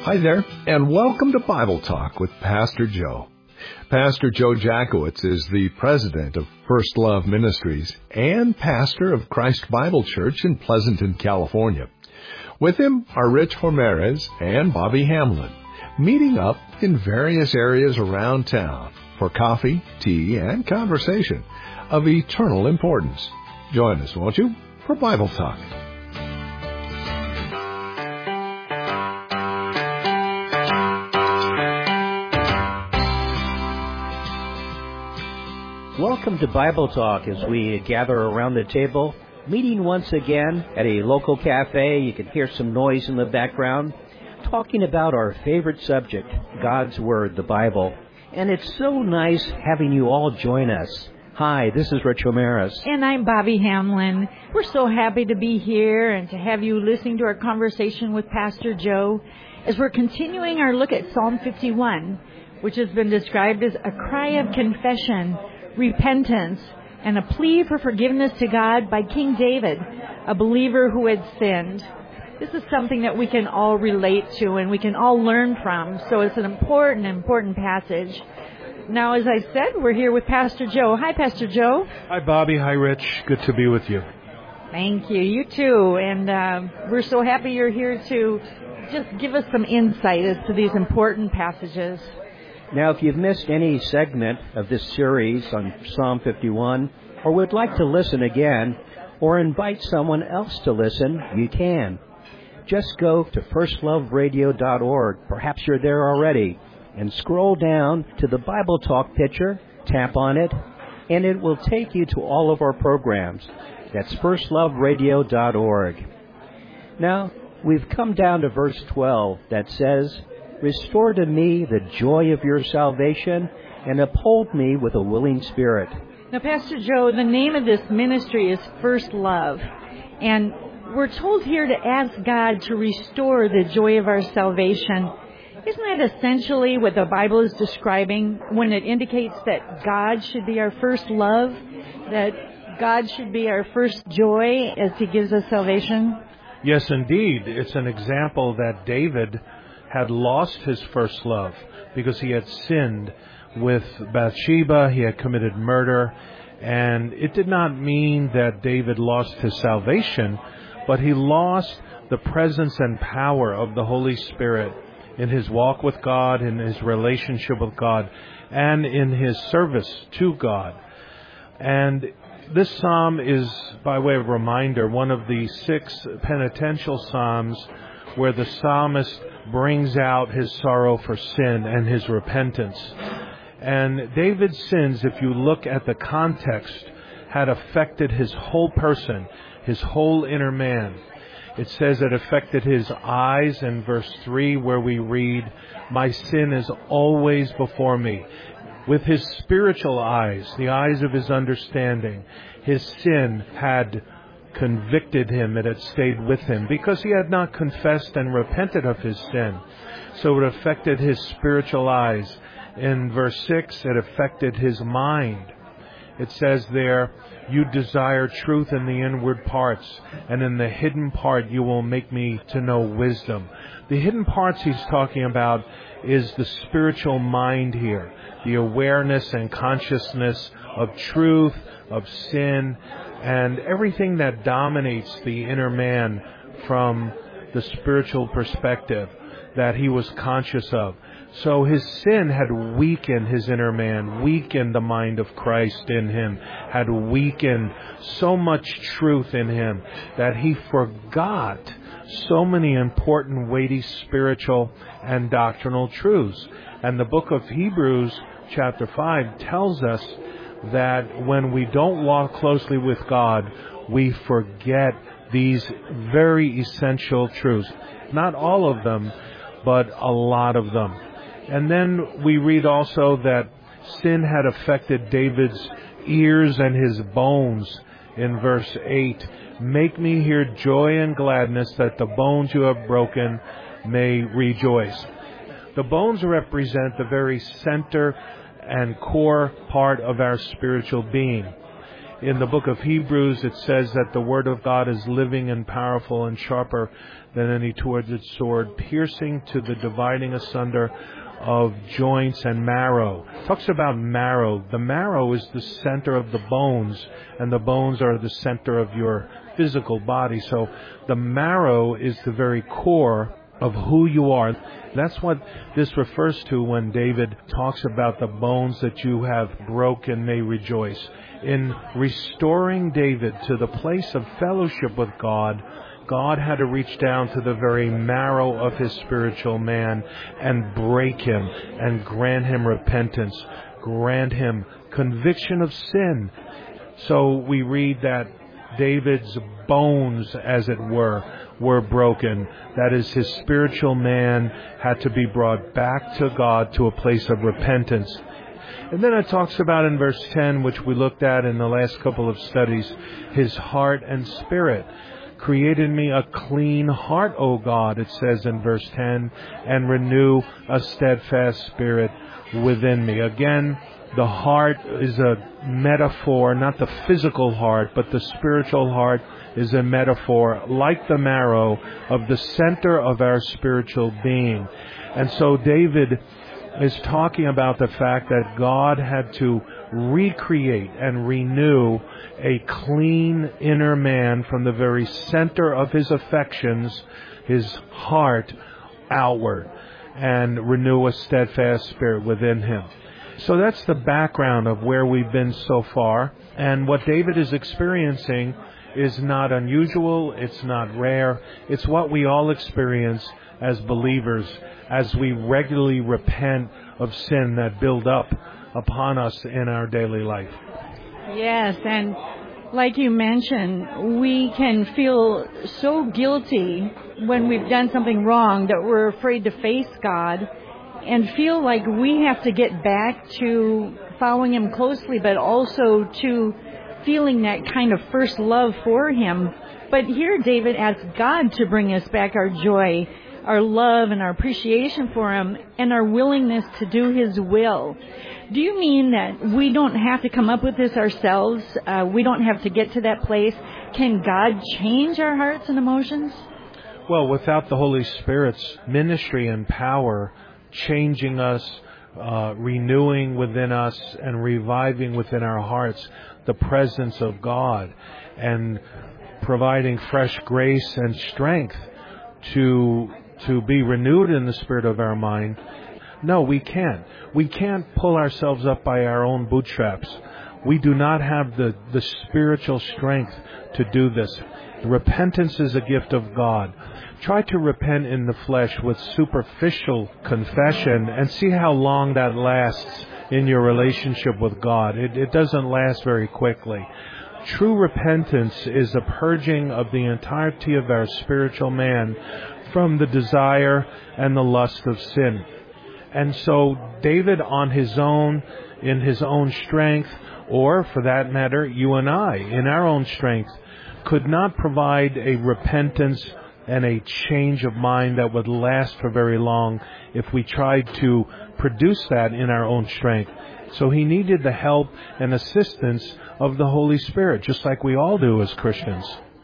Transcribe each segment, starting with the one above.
Hi there, and welcome to Bible Talk with Pastor Joe. Pastor Joe Jackowitz is the president of First Love Ministries and pastor of Christ Bible Church in Pleasanton, California. With him are Rich Ramirez and Bobby Hamlin, meeting up in various areas around town for coffee, tea, and conversation of eternal importance. Join us, won't you, for Bible Talk. Welcome to Bible Talk as we gather around the table, meeting once again at a local cafe. You can hear some noise in the background, talking about our favorite subject, God's Word, the Bible. And it's so nice having you all join us. Hi, this is Rich Ramirez. And I'm Bobby Hamlin. We're so happy to be here and to have you listening to our conversation with Pastor Joe as we're continuing our look at Psalm 51, which has been described as a cry of confession, repentance, and a plea for forgiveness to God by King David, a believer who had sinned. This is something that we can all relate to and we can all learn from, so it's an important passage. Now, as I said, we're here with Pastor Joe. Hi, Pastor Joe. Hi, Bobby. Hi, Rich. Good to be with you. Thank you. You too. And we're so happy you're here to just give us some insight as to these important passages. Now, if you've missed any segment of this series on Psalm 51, or would like to listen again, or invite someone else to listen, you can. Just go to firstloveradio.org, perhaps you're there already, and scroll down to the Bible Talk picture, tap on it, and it will take you to all of our programs. That's firstloveradio.org. Now, we've come down to verse 12 that says, "Restore to me the joy of your salvation, and uphold me with a willing spirit." Now, Pastor Joe, the name of this ministry is First Love. And we're told here to ask God to restore the joy of our salvation. Isn't that essentially what the Bible is describing when it indicates that God should be our first love, that God should be our first joy as He gives us salvation? Yes, indeed. It's an example that David had lost his first love because he had sinned with Bathsheba. He had committed murder. And it did not mean that David lost his salvation, but he lost the presence and power of the Holy Spirit in his walk with God, in his relationship with God, and in his service to God. And this psalm is, by way of reminder, one of the 6 penitential psalms where the psalmist brings out his sorrow for sin and his repentance. And David's sins, if you look at the context, had affected his whole person, his whole inner man. It says it affected his eyes in verse 3 where we read, "My sin is always before me." With his spiritual eyes, the eyes of his understanding, his sin had convicted him, it had stayed with him, because he had not confessed and repented of his sin. So it affected his spiritual eyes. In verse 6, it affected his mind. It says there, "You desire truth in the inward parts, and in the hidden part you will make me to know wisdom." The hidden parts he's talking about is the spiritual mind here, the awareness and consciousness of truth, of sin, and everything that dominates the inner man from the spiritual perspective that he was conscious of. So his sin had weakened his inner man, weakened the mind of Christ in him, had weakened so much truth in him that he forgot so many important, weighty spiritual and doctrinal truths. And the book of Hebrews, chapter 5, tells us that when we don't walk closely with God, we forget these very essential truths. Not all of them, but a lot of them. And then we read also that sin had affected David's ears and his bones in verse 8. "Make me hear joy and gladness, that the bones you have broken may rejoice." The bones represent the very center and core part of our spiritual being. In the book of Hebrews, it says that the Word of God is living and powerful and sharper than any two-edged sword, piercing to the dividing asunder of joints and marrow. It talks about marrow. The marrow is the center of the bones, and the bones are the center of your physical body. So the marrow is the very core of who you are. That's what this refers to when David talks about the bones that you have broken may rejoice. In restoring David to the place of fellowship with God, God had to reach down to the very marrow of his spiritual man and break him and grant him repentance, grant him conviction of sin. So we read that David's bones, as it were broken. That is, his spiritual man had to be brought back to God to a place of repentance. And then it talks about in verse 10, which we looked at in the last couple of studies, his heart and spirit. Create in me a clean heart, O God, it says in verse 10, and renew a steadfast spirit within me. Again, the heart is a metaphor, not the physical heart, but the spiritual heart is a metaphor, like the marrow, of the center of our spiritual being. And so David is talking about the fact that God had to recreate and renew a clean inner man from the very center of his affections, his heart, outward, and renew a steadfast spirit within him. So that's the background of where we've been so far. And what David is experiencing is not unusual, it's not rare, it's what we all experience as believers as we regularly repent of sin that build up upon us in our daily life. Yes, and like you mentioned, we can feel so guilty when we've done something wrong that we're afraid to face God and feel like we have to get back to following Him closely, but also to feeling that kind of first love for Him. But here David asks God to bring us back our joy, our love, and our appreciation for Him, and our willingness to do His will. Do you mean that we don't have to come up with this ourselves? We don't have to get to that place? Can God change our hearts and emotions? Well, without the Holy Spirit's ministry and power changing us, renewing within us, and reviving within our hearts the presence of God, and providing fresh grace and strength to be renewed in the spirit of our mind, no, we can't. We can't pull ourselves up by our own bootstraps. We do not have the spiritual strength to do this. Repentance is a gift of God. Try to repent in the flesh with superficial confession and see how long that lasts in your relationship with God. It doesn't last very quickly. True repentance is a purging of the entirety of our spiritual man from the desire and the lust of sin. And so David on his own, in his own strength, or for that matter, you and I, in our own strength, could not provide a repentance and a change of mind that would last for very long if we tried to produce that in our own strength. So he needed the help and assistance of the Holy Spirit, just like we all do as Christians.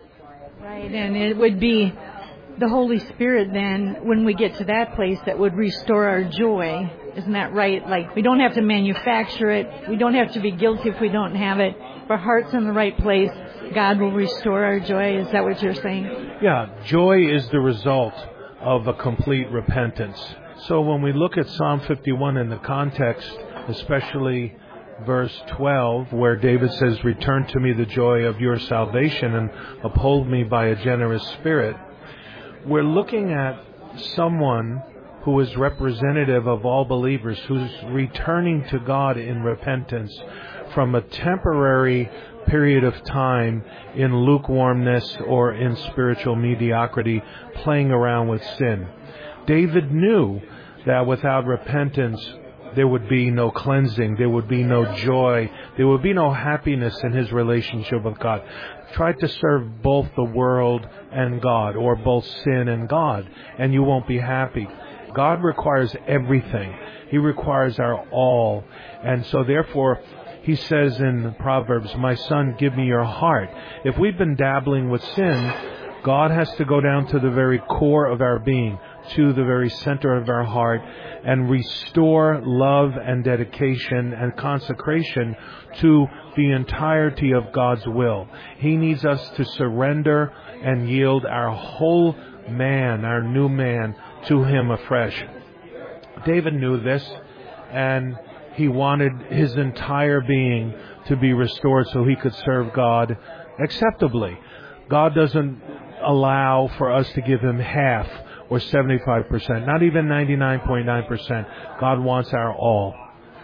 Right, and it would be the Holy Spirit then, when we get to that place, that would restore our joy. Isn't that right? Like, we don't have to manufacture it. We don't have to be guilty if we don't have it. If our heart's in the right place, God will restore our joy. Is that what you're saying? Yeah, joy is the result of a complete repentance. So when we look at Psalm 51 in the context, especially verse 12, where David says, "Return to me the joy of your salvation and uphold me by a generous spirit," we're looking at someone who is representative of all believers, who's returning to God in repentance from a temporary period of time in lukewarmness or in spiritual mediocrity, playing around with sin. David knew that without repentance, there would be no cleansing, there would be no joy, there would be no happiness in his relationship with God. Try to serve both the world and God, or both sin and God, and you won't be happy. God requires everything. He requires our all. And so therefore, He says in Proverbs, "My son, give me your heart." If we've been dabbling with sin, God has to go down to the very core of our being, to the very center of our heart, and restore love and dedication and consecration to the entirety of God's will. He needs us to surrender and yield our whole man, our new man, to Him afresh. David knew this, and he wanted his entire being to be restored so he could serve God acceptably. God doesn't allow for us to give Him half or 75%, not even 99.9%. God wants our all.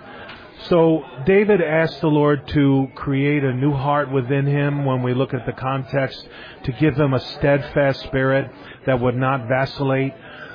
So David asked the Lord to create a new heart within him, when we look at the context, to give him a steadfast spirit that would not vacillate.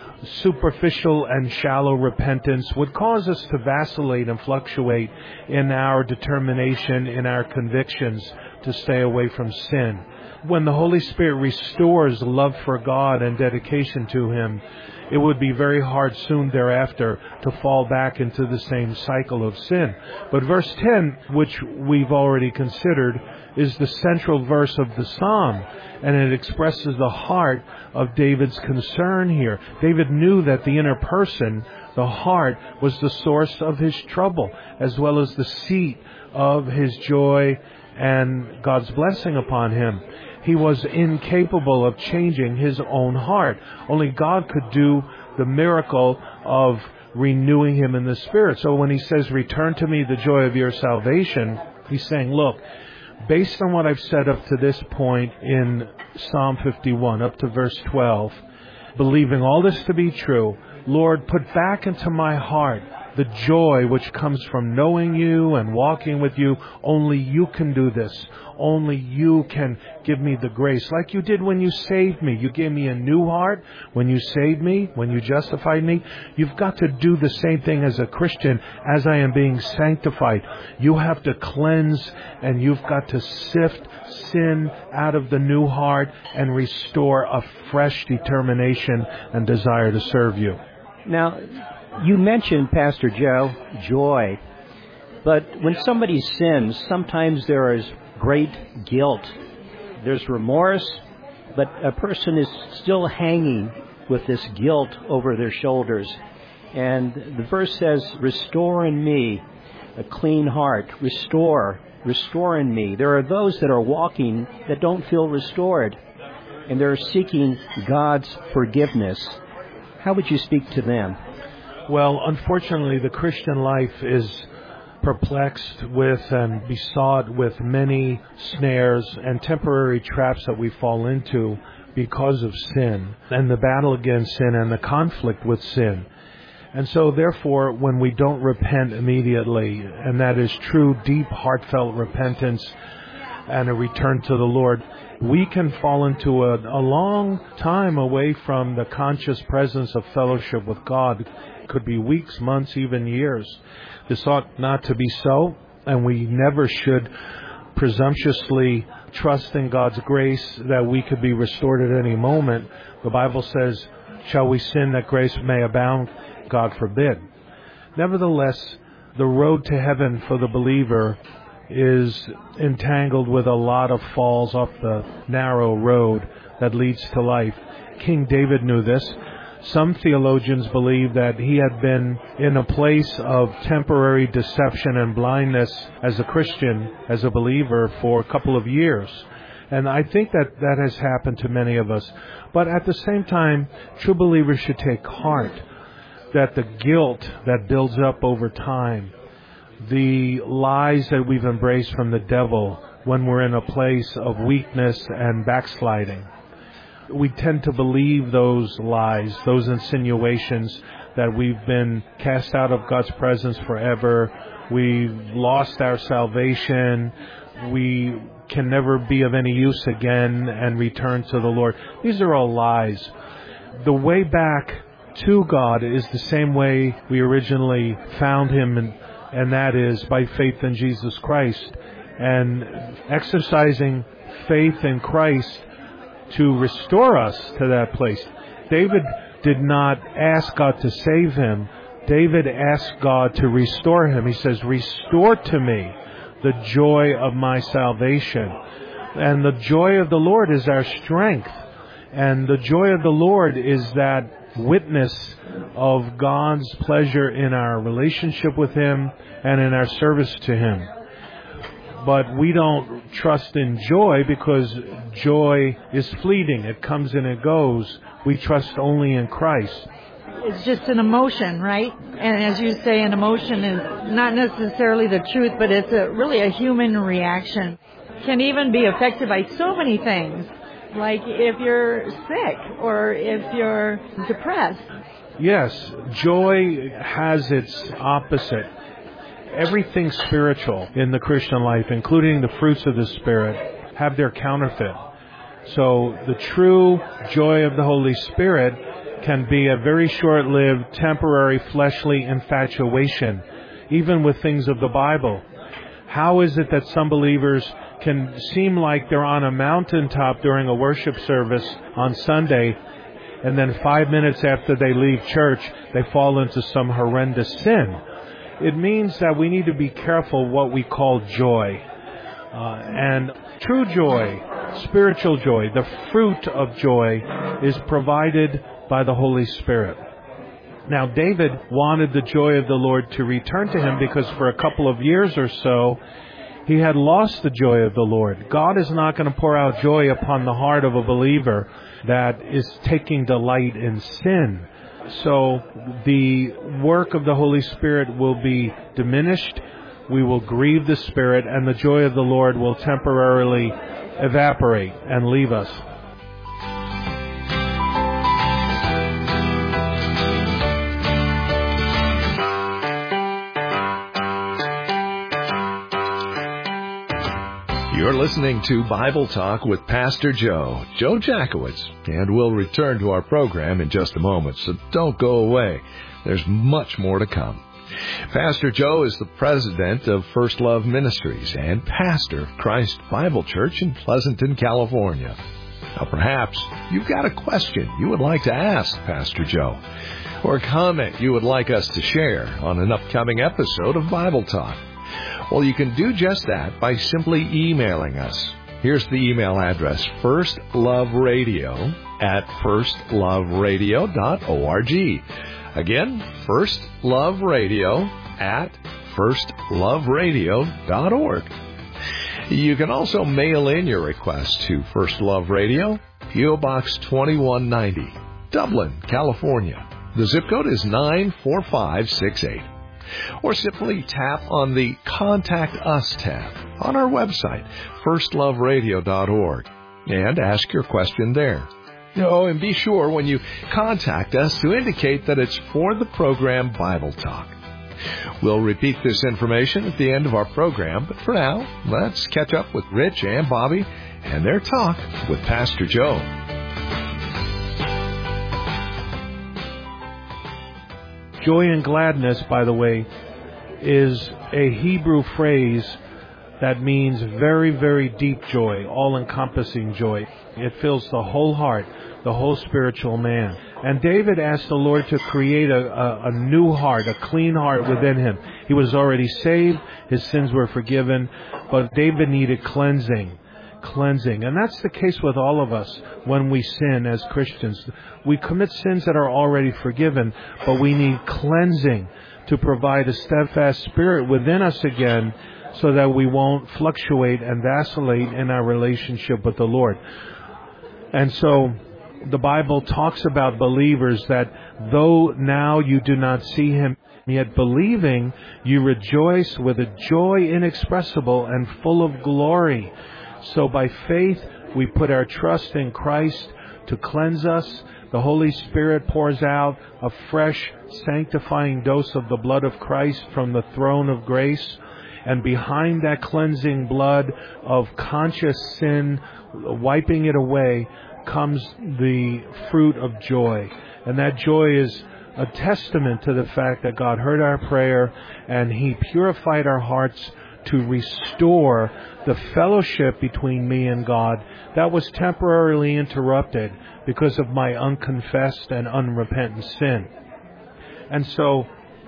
Superficial and shallow repentance would cause us to vacillate and fluctuate in our determination, in our convictions to stay away from sin. When the Holy Spirit restores love for God and dedication to Him, it would be very hard soon thereafter to fall back into the same cycle of sin. But verse 10, which we've already considered, is the central verse of the psalm, and it expresses the heart of David's concern here. David knew that the inner person, the heart, was the source of his trouble, as well as the seat of his joy and God's blessing upon him. He was incapable of changing his own heart. Only God could do the miracle of renewing him in the Spirit. So when he says, "Return to me the joy of your salvation," he's saying, look, based on what I've said up to this point in Psalm 51, up to verse 12, believing all this to be true, Lord, put back into my heart the joy which comes from knowing you and walking with you. Only you can do this. Only you can give me the grace. Like you did when you saved me. You gave me a new heart when you saved me, when you justified me. You've got to do the same thing as a Christian as I am being sanctified. You have to cleanse, and you've got to sift sin out of the new heart and restore a fresh determination and desire to serve you. Now, you mentioned, Pastor Joe, joy. But when somebody sins, sometimes there is great guilt. There's remorse, but a person is still hanging with this guilt over their shoulders. And the verse says, "Restore in me a clean heart." Restore in me. There are those that are walking that don't feel restored, and they're seeking God's forgiveness. How would you speak to them? Well, unfortunately, the Christian life is perplexed with and besought with many snares and temporary traps that we fall into because of sin and the battle against sin and the conflict with sin. And so, therefore, when we don't repent immediately, and that is true, deep, heartfelt repentance and a return to the Lord, we can fall into a long time away from the conscious presence of fellowship with God. It could be weeks, months, even years. This ought not to be so, and we never should presumptuously trust in God's grace that we could be restored at any moment. The Bible says, "Shall we sin that grace may abound?" God forbid. Nevertheless, the road to heaven for the believer is entangled with a lot of falls off the narrow road that leads to life. King David knew this. Some theologians believe that he had been in a place of temporary deception and blindness as a Christian, as a believer, for a couple of years. And I think that that has happened to many of us. But at the same time, true believers should take heart that the guilt that builds up over time, the lies that we've embraced from the devil when we're in a place of weakness and backsliding, we tend to believe those lies, those insinuations that we've been cast out of God's presence forever, we've lost our salvation, we can never be of any use again and return to the Lord. These are all lies. The way back to God is the same way we originally found Him, and that is by faith in Jesus Christ, and exercising faith in Christ to restore us to that place. David did not ask God to save him. David asked God to restore him. He says, "Restore to me the joy of my salvation. And the joy of the Lord is our strength. And the joy of the Lord is that witness of God's pleasure in our relationship with Him and in our service to Him. But we don't trust in joy because joy is fleeting. It comes and it goes. We trust only in Christ. It's just an emotion, right? And as you say, an emotion is not necessarily the truth, but it's really a human reaction. Can even be affected by so many things, like if you're sick or if you're depressed. Yes, joy has its opposite. Everything spiritual in the Christian life, including the fruits of the Spirit, have their counterfeit. So the true joy of the Holy Spirit can be a very short-lived, temporary, fleshly infatuation, even with things of the Bible. How is it that some believers can seem like they're on a mountaintop during a worship service on Sunday, and then 5 minutes after they leave church, they fall into some horrendous sin? It means that we need to be careful what we call joy. And true joy, spiritual joy, the fruit of joy is provided by the Holy Spirit. Now, David wanted the joy of the Lord to return to him because for a couple of years or so, he had lost the joy of the Lord. God is not going to pour out joy upon the heart of a believer that is taking delight in sin. So the work of the Holy Spirit will be diminished. We will grieve the Spirit, and the joy of the Lord will temporarily evaporate and leave us. You're listening to Bible Talk with Pastor Joe Jackowitz, and we'll return to our program in just a moment, so don't go away. There's much more to come. Pastor Joe is the president of First Love Ministries and pastor of Christ Bible Church in Pleasanton, California. Now, perhaps you've got a question you would like to ask Pastor Joe, or a comment you would like us to share on an upcoming episode of Bible Talk. Well, you can do just that by simply emailing us. Here's the email address, firstloveradio@firstloveradio.org. Again, firstloveradio@firstloveradio.org. You can also mail in your request to First Love Radio, P.O. Box 2190, Dublin, California. The zip code is 94568. Or simply tap on the Contact Us tab on our website, firstloveradio.org, and ask your question there. Oh, and be sure when you contact us to indicate that it's for the program Bible Talk. We'll repeat this information at the end of our program, but for now, let's catch up with Rich and Bobby and their talk with Pastor Joe. Joy and gladness, by the way, is a Hebrew phrase that means very, very deep joy, all-encompassing joy. It fills the whole heart, the whole spiritual man. And David asked the Lord to create a new heart, a clean heart within him. He was already saved, his sins were forgiven, but David needed cleansing. And that's the case with all of us when we sin as Christians. We commit sins that are already forgiven, but we need cleansing to provide a steadfast spirit within us again so that we won't fluctuate and vacillate in our relationship with the Lord. And so the Bible talks about believers that though now you do not see Him, yet believing you rejoice with a joy inexpressible and full of glory. So by faith, we put our trust in Christ to cleanse us. The Holy Spirit pours out a fresh, sanctifying dose of the blood of Christ from the throne of grace. And behind that cleansing blood of conscious sin, wiping it away, comes the fruit of joy. And that joy is a testament to the fact that God heard our prayer and He purified our hearts to restore the fellowship between me and God that was temporarily interrupted because of my unconfessed and unrepentant sin. And so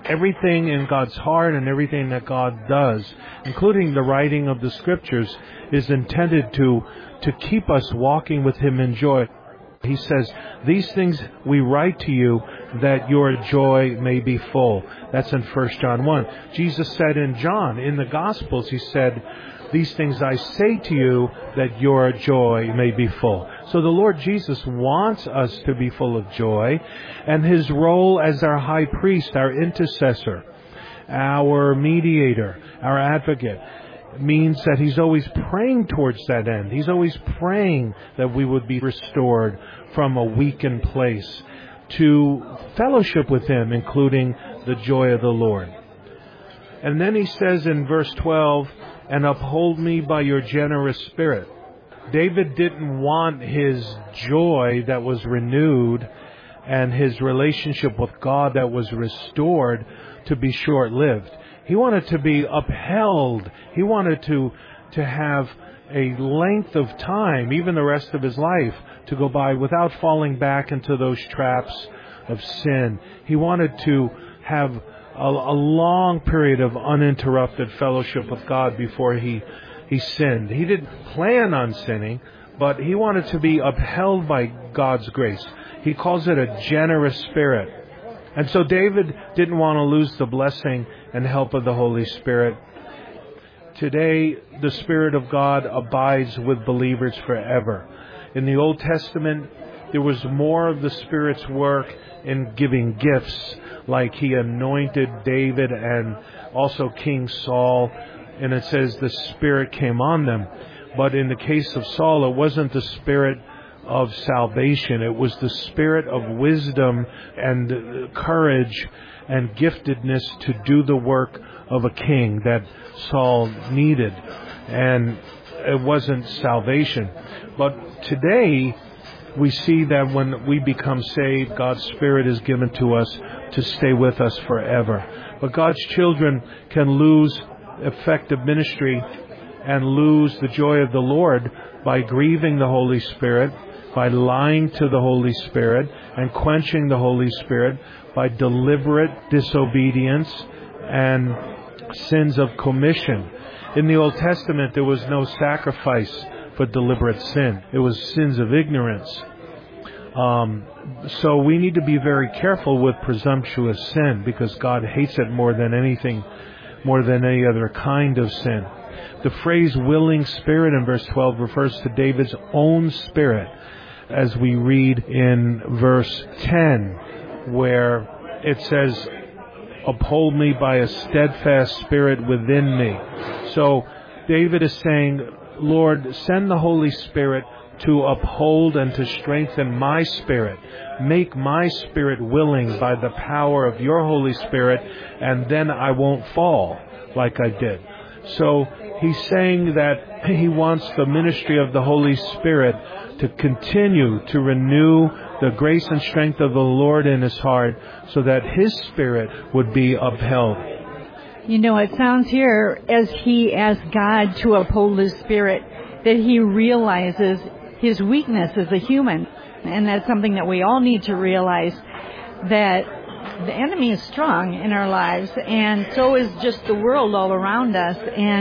everything in God's heart and everything that God does, including the writing of the Scriptures, is intended to keep us walking with Him in joy. He says, these things we write to you that your joy may be full. That's in 1 John 1. Jesus said in John, in the Gospels, He said, these things I say to you that your joy may be full. So the Lord Jesus wants us to be full of joy, and His role as our high priest, our intercessor, our mediator, our advocate, means that He's always praying towards that end. He's always praying that we would be restored from a weakened place to fellowship with Him, including the joy of the Lord. And then He says in verse 12, and uphold me by your generous spirit. David didn't want his joy that was renewed and his relationship with God that was restored to be short-lived. He wanted to be upheld. He wanted to have a length of time, even the rest of his life, to go by without falling back into those traps of sin. He wanted to have a long period of uninterrupted fellowship with God before he sinned. He didn't plan on sinning, but he wanted to be upheld by God's grace. He calls it a generous spirit. And so David didn't want to lose the blessing and help of the Holy Spirit. Today, the Spirit of God abides with believers forever. In the Old Testament, there was more of the Spirit's work in giving gifts, like He anointed David and also King Saul, and it says the Spirit came on them. But in the case of Saul, it wasn't the Spirit of salvation. It was the Spirit of wisdom and courage and giftedness to do the work of a king that Saul needed. And it wasn't salvation. But today, we see that when we become saved, God's Spirit is given to us to stay with us forever. But God's children can lose effective ministry and lose the joy of the Lord by grieving the Holy Spirit, by lying to the Holy Spirit and quenching the Holy Spirit, by deliberate disobedience and sins of commission. In the Old Testament, there was no sacrifice for deliberate sin. It was sins of ignorance. So we need to be very careful with presumptuous sin, because God hates it more than anything, more than any other kind of sin. The phrase willing spirit in verse 12 refers to David's own spirit, as we read in verse 10, where it says, uphold me by a steadfast spirit within me. So David is saying, Lord, send the Holy Spirit to uphold and to strengthen my spirit. Make my spirit willing by the power of your Holy Spirit, and then I won't fall like I did. So he's saying that he wants the ministry of the Holy Spirit to continue to renew the grace and strength of the Lord in his heart, so that his spirit would be upheld. You know, it sounds here as he asks God to uphold his spirit, that he realizes his weakness as a human. And that's something that we all need to realize, that the enemy is strong in our lives, and so is just the world all around us,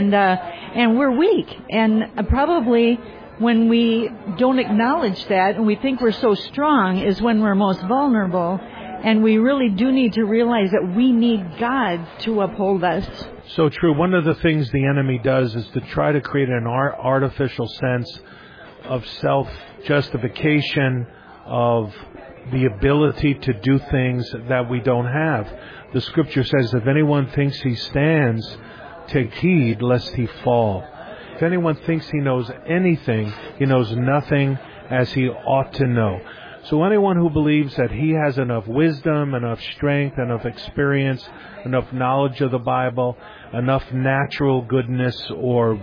and we're weak. And probably when we don't acknowledge that and we think we're so strong is when we're most vulnerable. And we really do need to realize that we need God to uphold us. So true. One of the things the enemy does is to try to create an artificial sense of self-justification, of the ability to do things that we don't have. The Scripture says, if anyone thinks he stands, take heed lest he fall. If anyone thinks he knows anything, he knows nothing as he ought to know. So anyone who believes that he has enough wisdom, enough strength, enough experience, enough knowledge of the Bible, enough natural goodness or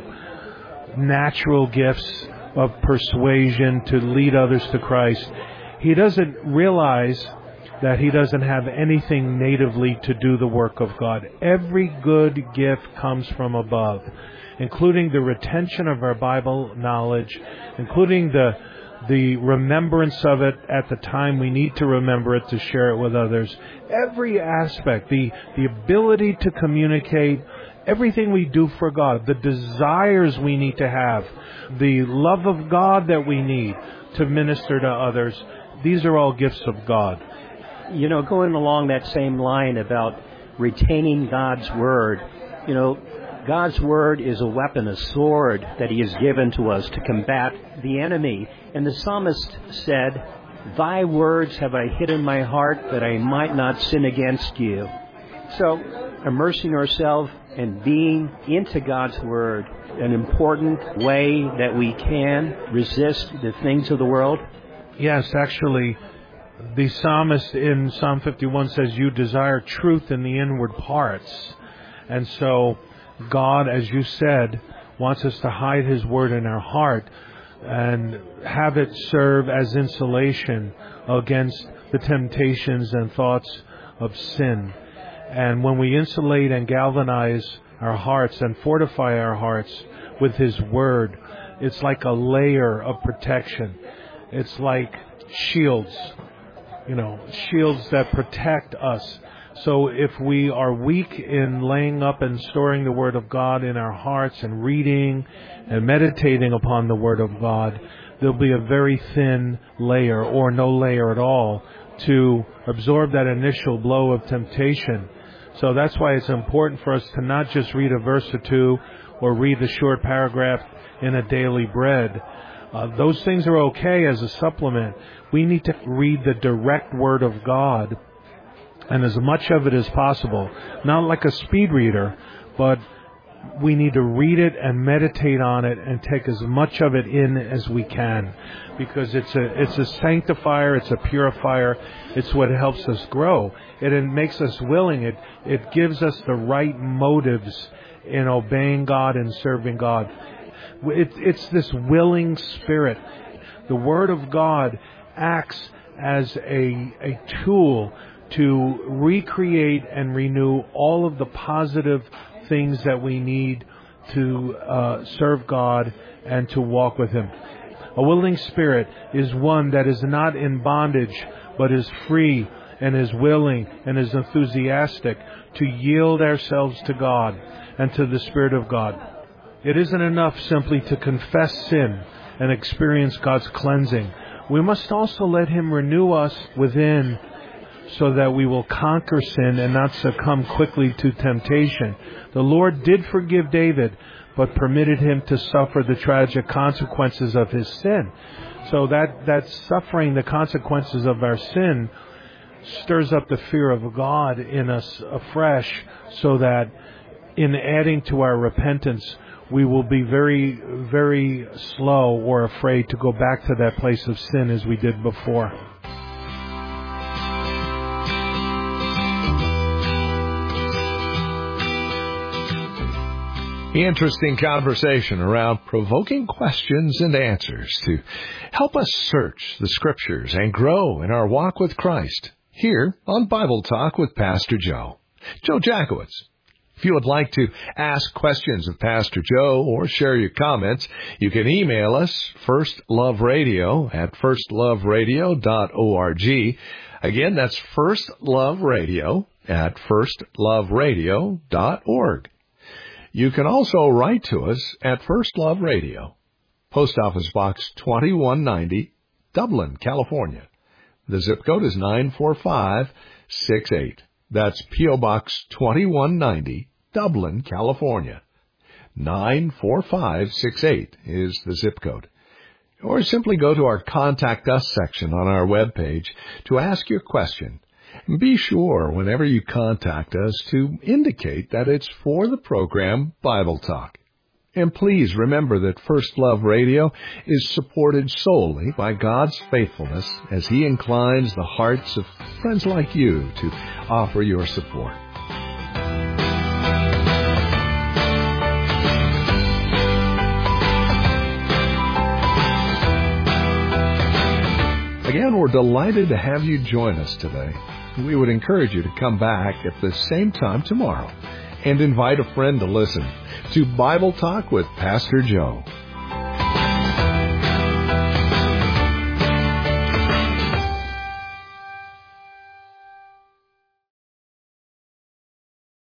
natural gifts of persuasion to lead others to Christ, he doesn't realize that he doesn't have anything natively to do the work of God. Every good gift comes from above, including the retention of our Bible knowledge, including the the remembrance of it at the time we need to remember it to share it with others. Every aspect, the ability to communicate, everything we do for God, the desires we need to have, the love of God that we need to minister to others, these are all gifts of God. You know, going along that same line about retaining God's Word, you know, God's Word is a weapon, a sword that He has given to us to combat the enemy. And the psalmist said, "Thy words have I hid in my heart that I might not sin against you." So, immersing ourselves and being into God's Word, an important way that we can resist the things of the world. Yes, actually, the psalmist in Psalm 51 says, "You desire truth in the inward parts." And so, God, as you said, wants us to hide His Word in our heart and have it serve as insulation against the temptations and thoughts of sin. And when we insulate and galvanize our hearts and fortify our hearts with His Word, it's like a layer of protection. It's like shields, shields that protect us. So if we are weak in laying up and storing the Word of God in our hearts and reading and meditating upon the Word of God, there'll be a very thin layer or no layer at all to absorb that initial blow of temptation. So that's why it's important for us to not just read a verse or two or read the short paragraph in a daily bread. Those things are okay as a supplement. We need to read the direct Word of God, and as much of it as possible. Not like a speed reader, but we need to read it and meditate on it and take as much of it in as we can, because it's a sanctifier, it's a purifier, it's what helps us grow. It makes us willing. It gives us the right motives in obeying God and serving God. It's this willing spirit. The Word of God acts as a tool to recreate and renew all of the positive things that we need to serve God and to walk with Him. A willing spirit is one that is not in bondage, but is free and is willing and is enthusiastic to yield ourselves to God and to the Spirit of God. It isn't enough simply to confess sin and experience God's cleansing. We must also let Him renew us within, so that we will conquer sin and not succumb quickly to temptation. The Lord did forgive David, but permitted him to suffer the tragic consequences of his sin. So that suffering the consequences of our sin stirs up the fear of God in us afresh, so that in adding to our repentance, we will be very, very slow or afraid to go back to that place of sin as we did before. Interesting conversation around provoking questions and answers to help us search the Scriptures and grow in our walk with Christ here on Bible Talk with Pastor Joe. Joe Jackowitz. If you would like to ask questions of Pastor Joe or share your comments, you can email us firstloveradio@firstloveradio.org. Again, that's firstloveradio@firstloveradio.org. You can also write to us at First Love Radio, Post Office Box 2190, Dublin, California. The zip code is 94568. That's P.O. Box 2190, Dublin, California. 94568 is the zip code. Or simply go to our Contact Us section on our webpage to ask your question. Be sure, whenever you contact us, to indicate that it's for the program Bible Talk. And please remember that First Love Radio is supported solely by God's faithfulness as He inclines the hearts of friends like you to offer your support. Again, we're delighted to have you join us today. We would encourage you to come back at the same time tomorrow and invite a friend to listen to Bible Talk with Pastor Joe.